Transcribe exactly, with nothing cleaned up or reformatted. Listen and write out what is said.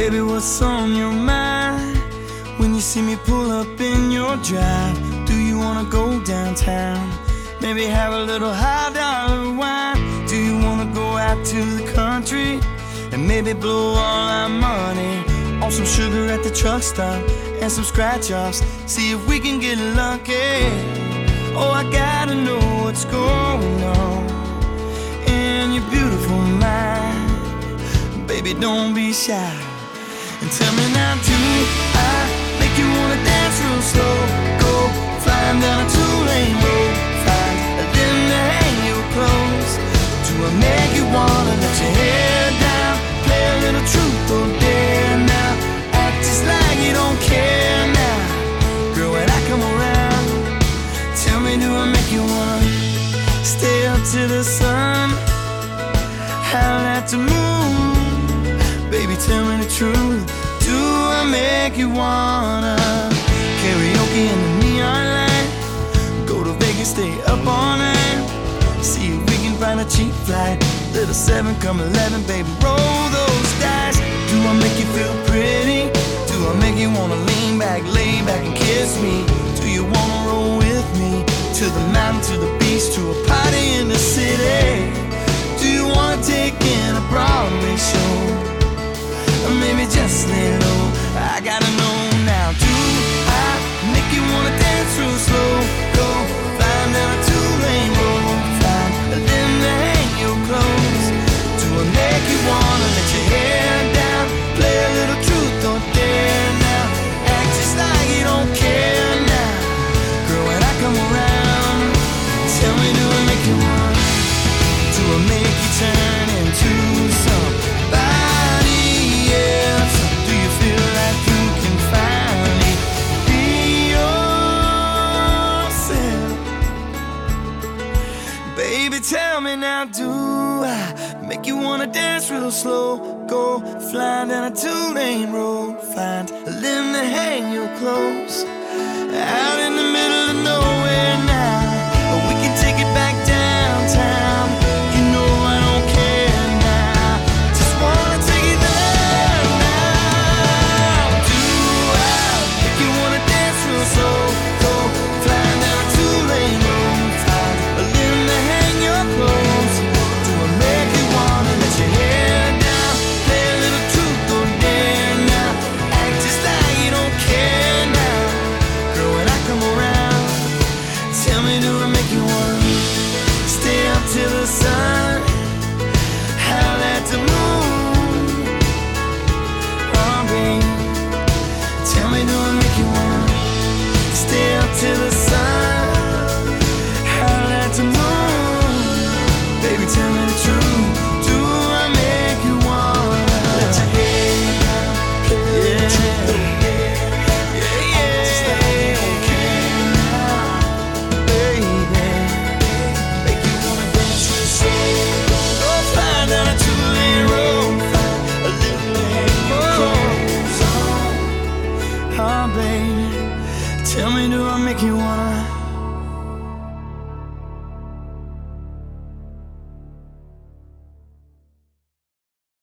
Baby, what's on your mind? When you see me pull up in your drive, do you wanna go downtown? Maybe have a little high dollar wine. Do you wanna go out to the country and maybe blow all our money on some sugar at the truck stop and some scratch offs? See if we can get lucky. Oh, I gotta know what's going on in your beautiful mind. Baby, don't be shy and tell me now, do I make you wanna dance real slow? Go flying down a two-lane road, find a limb to hang your clothes. Do I make you wanna let your hair down, play a little truth or dare now, act just like you don't care now? Girl, when I come around, tell me, do I make you wanna stay up to the sun, howl at the moon? Baby, tell me the truth, do I make you wanna karaoke in the neon light, go to Vegas, stay up all night, see if we can find a cheap flight, little seven come eleven, baby, roll those dice. Do I make you feel pretty? Do I make you wanna lean back, lay back and kiss me? Do you wanna roll with me to the mountain, to the beach, to a party in the city? Do you wanna take in a Broadway show? Or maybe just lay low, I gotta know now. Do I make you wanna dance real slow? Go flying down a two-lane road, find a limb to hang your clothes. Do I make you wanna let your hair down, play a little truth or dare now, act just like you don't care now? Girl, when I come around, tell me, do I make you wanna, do I make you turn into somebody else? Do you feel like you can finally be yourself? Baby, tell me now, do I make you wanna dance real slow? Go flying down a two-lane road, find a limb to hang your clothes, out in the middle of nowhere now, or we can take it back downtown. You know I don't care now, just wanna take it there now. Do I make you wanna dance real slow? Go flying down a two-lane road, find a limb to hang your clothes. Do I make you wanna let your hair down, play a little truth or dare now, act just like you don't care now? Girl, when I come around, tell me, do I make you wanna stay up till the sun, howl at the moon? Oh, babe, tell me, do I make you wanna stay up till the sun, howl at the moon? Baby, tell me the truth, do I make you wanna let your hair down, play a little truth or dare, yeah, yeah, just like you don't care now, baby, make you wanna dance real slow? Go flying down a two-lane road, find a little to hang your clothes on. Oh, baby, tell me, do I make you wanna